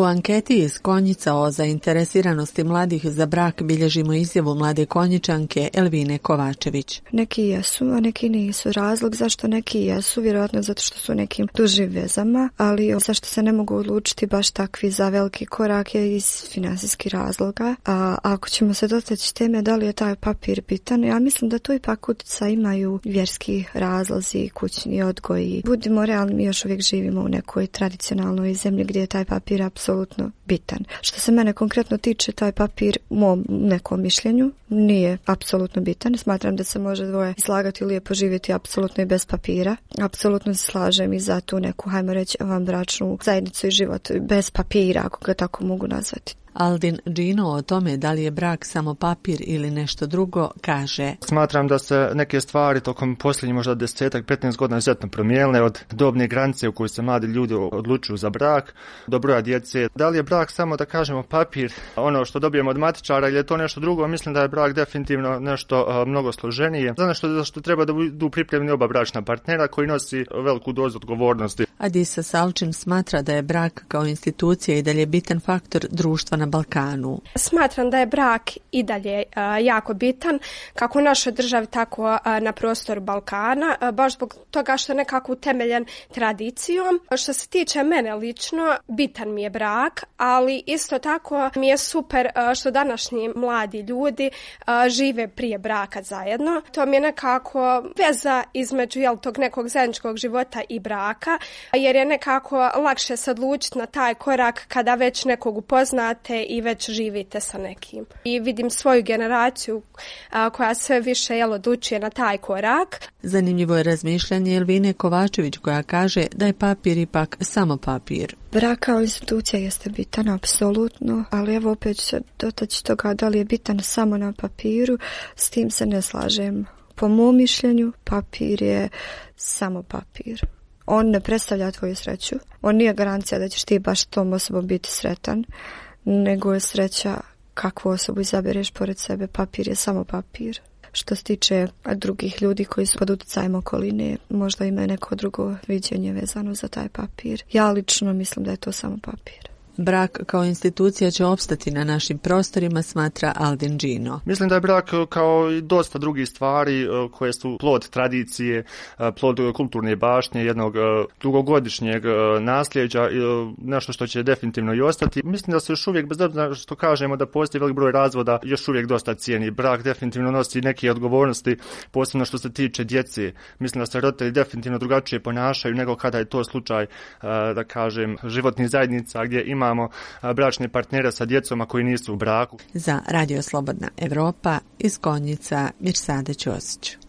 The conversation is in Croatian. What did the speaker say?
U anketi iz Konjica o zainteresiranosti mladih za brak bilježimo izjavu mlade Konjičanke Elvine Kovačević. Neki jesu, a neki nisu. Razlog zašto neki jesu, vjerojatno zato što su nekim dužim vezama, ali zašto se ne mogu odlučiti baš takvi za veliki korak je iz finansijskih razloga. A ako ćemo se dotaći teme da li je taj papir bitan, ja mislim da tu ipak utjecaj imaju vjerski razlozi, kućni odgoj. Budimo realni, mi još uvijek živimo u nekoj tradicionalnoj zemlji gdje je taj papir apsolutno bitan. Što se mene konkretno tiče, taj papir u mom nekom mišljenju nije apsolutno bitan. Smatram da se može dvoje slagati i lijepo živjeti apsolutno i bez papira. Apsolutno se slažem i za tu neku, hajmo reći, vanbračnu zajednicu i život bez papira, ako ga tako mogu nazvati. Aldin Džino o tome da li je brak samo papir ili nešto drugo kaže: Smatram da se neke stvari tokom posljednjih možda 10-15 godina izuzetno promijenile, od dobne granice u kojoj se mladi ljudi odlučuju za brak do broja djece. Da li je brak samo, da kažemo, papir, ono što dobijemo od matičara, ili je to nešto drugo? Mislim da je brak definitivno nešto mnogo složenije. Zato što treba da budu pripremljeni oba bračna partnera koji nosi veliku dozu odgovornosti. Adisa Salčin smatra da je brak kao institucija i dalje bitan faktor društva na Balkanu. Smatram da je brak i dalje jako bitan, kako u našoj državi, tako na prostoru Balkana, baš zbog toga što je nekako utemeljen tradicijom. Što se tiče mene lično, bitan mi je brak, ali isto tako mi je super što današnji mladi ljudi žive prije braka zajedno. To mi je nekako veza između tog nekog zajedničkog života i braka, jer je nekako lakše se odlučiti na taj korak kada već nekog upoznate i već živite sa nekim. I vidim svoju generaciju koja sve više odlučuje na taj korak. Zanimljivo je razmišljanje Elvine Kovačević koja kaže da je papir ipak samo papir. Brak kao institucija jeste bitan, apsolutno, ali evo opet ću se dotaći toga da li je bitan samo na papiru, s tim se ne slažem. Po mom mišljenju, papir je samo papir. On ne predstavlja tvoju sreću. On nije garancija da ćeš ti baš tom osobom biti sretan, nego je sreća kakvu osobu izabereš pored sebe. Papir je samo papir. Što se tiče drugih ljudi koji su pod utjecajem okoline, možda imaju neko drugo viđenje vezano za taj papir. Ja lično mislim da je to samo papir. Brak kao institucija će opstati na našim prostorima, smatra Aldin Džino. Mislim da je brak kao i dosta drugih stvari koje su plod tradicije, plod kulturne baštine, jednog dugogodišnjeg nasljeđa, nešto što će definitivno i ostati. Mislim da se još uvijek, bez obzira što kažemo da postoji velik broj razvoda, još uvijek dosta cijeni. Brak definitivno nosi neke odgovornosti, posebno što se tiče djece. Mislim da se roditelji definitivno drugačije ponašaju nego kada je to slučaj, da kažem, životnih zajednica gdje imamo bračne partnere sa djecom koji nisu u braku. Za Radio Slobodna Evropa iz Konjica, Mirsada Ćosić.